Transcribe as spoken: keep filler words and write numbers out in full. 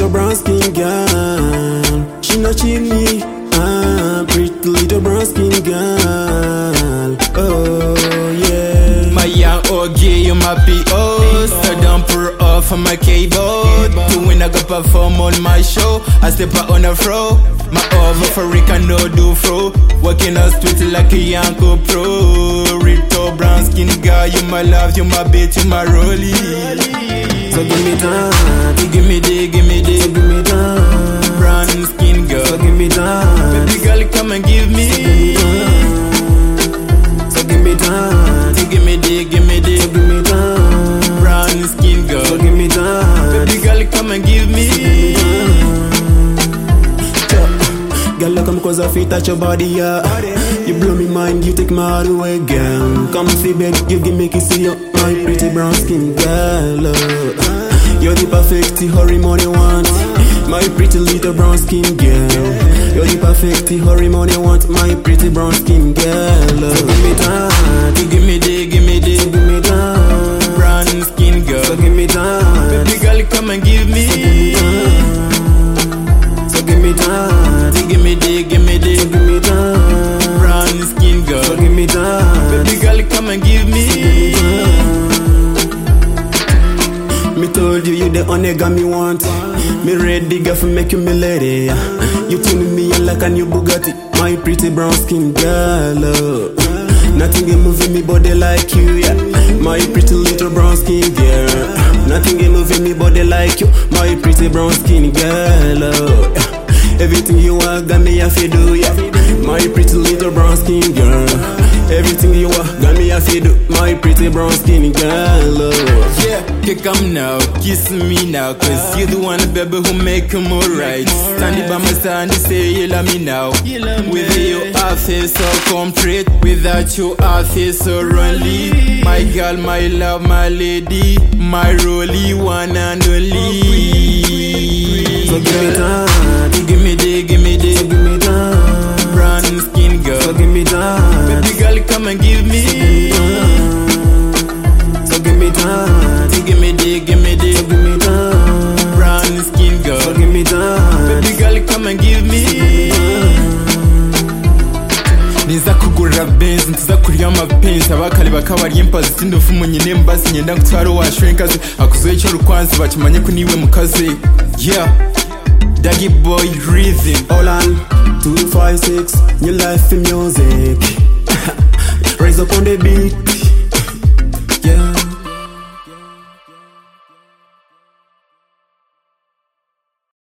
little brown skin girl. She not cheat me, ah, pretty little brown skin girl. Oh yeah. My young O G, you my P O. So don't pour off on my keyboard. To win I go perform on my show, I step out on the floor. My over for Rick and no do fro. Walking on street like a young pro. Rito brown skin girl, you my love, you my bitch, you my rollie. So give me that, You give me day, give me day. so give me that, Brown skin girl, so give me that, baby girl, come and give me. so give me that, You give me day, give me day. give me that, Brown skin so girl, give me that. baby girl, come and give me. Girl, look, come cause I feel touch your body, yeah. You blow me mind, you take my heart away, girl. Come see, babe, you give me kiss you, my pretty brown skin girl. Oh. You're the perfect hormone you want, my pretty little brown skin girl. You're the perfect hormone you want, my pretty brown skin girl. Oh. So give me that, You give me day, give me day. give me that, Brown skin girl, so give me that, baby girl, come and give me. so give me that, You give me day, give me day. give me that, Brown skin so girl, give me that. baby girl, come and give me. Me told you you the only girl me want. Me ready girl for make you me lady. You tune me on like a new Bugatti, my pretty brown skin girl. Oh. Nothing can move in me body like you, yeah. My pretty little brown skin girl. Nothing can move in me body like you, my pretty brown skin girl. Oh. Everything you want, got me have to do, yeah. My pretty little brown skin girl. Everything you want, got me have to do, my pretty brown skin girl. Oh. Yeah, okay, come now, kiss me now, cause you're the one, baby, who make them alright. Standing by my side and say you love me now. With you, I feel so complete. Without you, I feel so lonely. My girl, my love, my lady, my rollie, one and only. So give me that, You give me day, give me day. so give me that, Brown skin girl, so give me that, baby girl, come and give me. so give me that, You give me day, give me day. so give me that, Brown skin so girl, give me that. baby girl, come and give me. Niza kugurira benz ntiza kurya amapenzi abakali bakabari impazi tindofu munyine mbazi nyenda ngutwaro washwenkaze akuzoye cyo rukwanzi bakimanye ko niwe mukaze. Yeah, Daggy boy rhythm. Hold on, two five six, new life in music. Rise up on the beat.